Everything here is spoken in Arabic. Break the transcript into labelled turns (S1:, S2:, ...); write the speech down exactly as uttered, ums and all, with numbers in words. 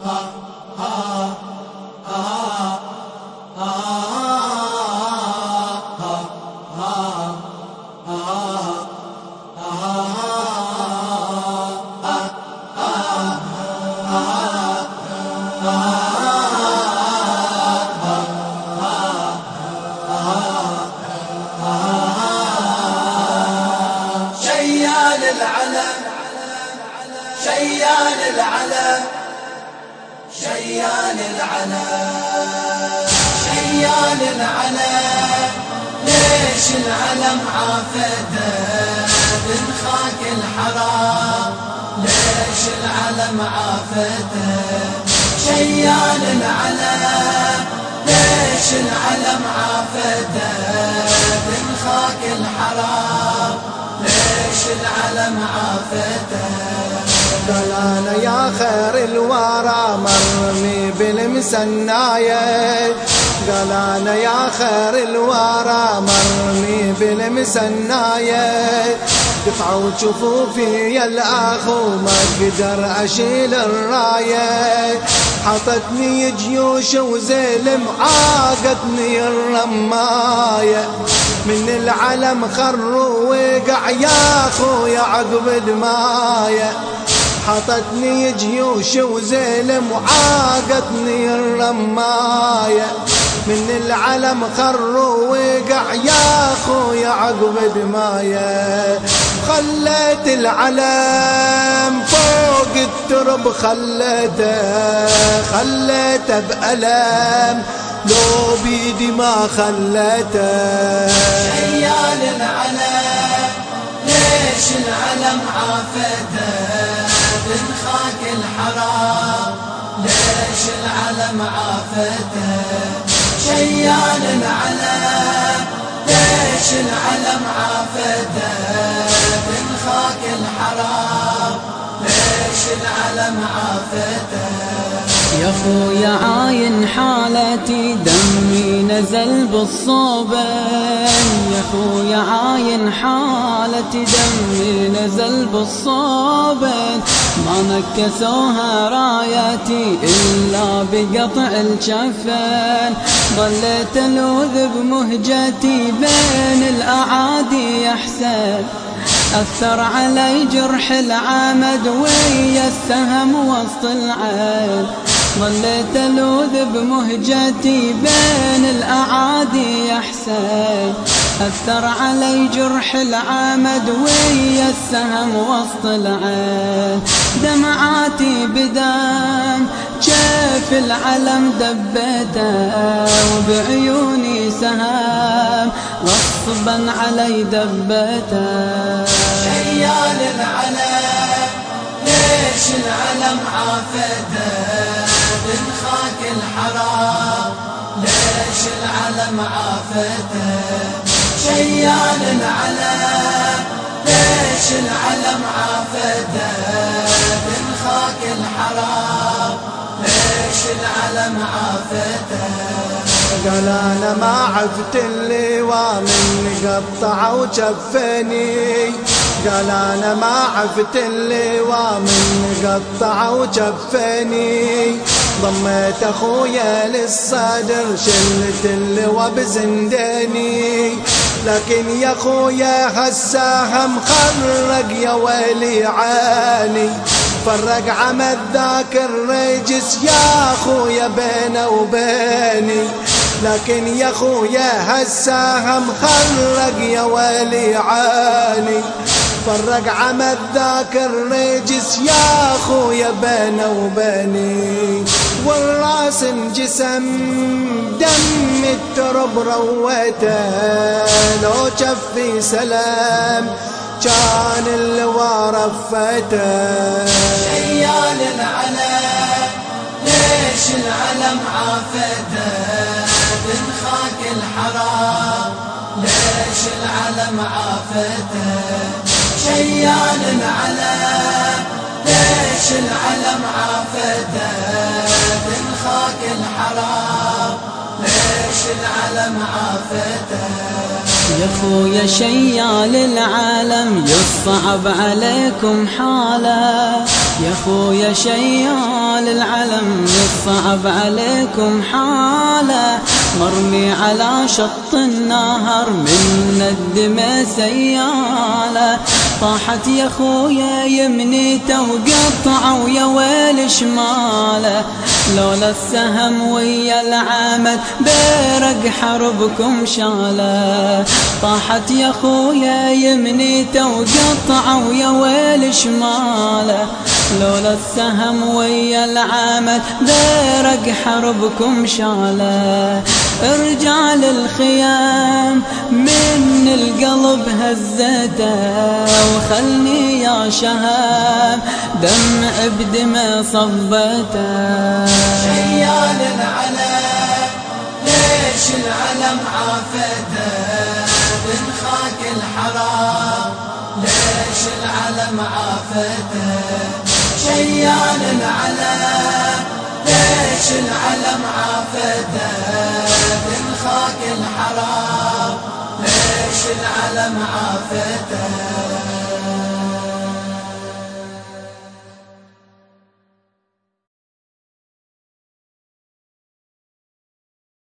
S1: شيال العلم شيال العلم شيال العلم شيال العلم ليش العلم عافته من خاك الحرام ليش العلم عافته شيال العلم ليش العلم عافته من خاك الحرام ليش العلم عافته
S2: قال أنا يا خير الورى مرمي بالمسناية قال أنا يا خير الورى مرمي بالمسناية دفعوا جفوفي يا الأخو ما أقدر أشيل الراية حطتني جيوش وزلم عاقتني الرماية من العلم خروا وقع يا أخويا عقب دماية حطتني جيوش وزلم وعاقتني الرماية من العلم خروا وقع يا أخويا عقب دماية خليت العلم فوق الترب خليته خليته بألم لو بيدي ما خليته
S1: شيال العلم ليش العلم عافته من خاك الحرام ليش العلم عافته شيال العلم ليش العلم عافته من خاك الحرام ليش العلم عافته
S3: يا خويا عاين حالتي دمي نزل بالصوبين يا خويا عاين حالتي دمي نزل بالصوبين ما نكسوها راياتي إلا بقطع الجفين ظليت ألوذ بمهجتي بين الأعادي يا حسين أثر علي جرح العمد ويا السهم وسط العين ظليت ألوذ بمهجتي بين الأعادي يا حسين أثر علي جرح العمد ويا السهم وسط العين دمعاتي بدم كيف العلم دبته وبعيوني سهام غصبا علي دبته
S1: شيال العلم ليش العلم عافته من خاك الحرام ليش العلم عافته شيال العلم ليش العلم عافته من خاك الحرام ليش العلم عافته
S2: قال أنا ما عفت اللواء من قطع وجفني قال أنا ما عفت اللواء من قطع وجفني ضميت أخويا للصدر شلت اللواء بزنداني لكن يا أخويا هالسهم خرق يا ويلي عاني فرق عمد ذاك الرجس يا أخويا بينه وبيني لكن يا أخويا هالسهم خرق يا ويلي عاني فرق عمد ذاك الرجس يا أخويا بينه وبيني والراس انجسم دم الترب رويته لو جفي سلام كان اللواء رفته
S1: شيال العلم ليش العلم عافته من خاك الحرام ليش العلم عافته شيال العلم ليش العلم عافته من خاك الحرام ليش العلم عافته
S3: يا خويا شيال العالم يصعب عليكم حاله يا خويا شيال العلم الصعب عليكم حاله، مرمي على شط النهر من الدمى سياله، طاحت يا خويا يمنيته وقطعوا يا ويل شماله، لولا السهم ويا العمد بيرق حربكم شاله، طاحت يا خويا يمنيته وقطعوا يا ويل شماله، لولا السهم ويا العمد بيرق حربكم شاله، رجال الخيام من القلب هزته، وخلني يا شهاب دمع بدمع صبته.
S1: شيال العلم ليش العلم عافته، من خاك الحرام ليش العلم عافته، شيال العلم ليش العلم عافته، من خاك الحرام ليش العلم عافته.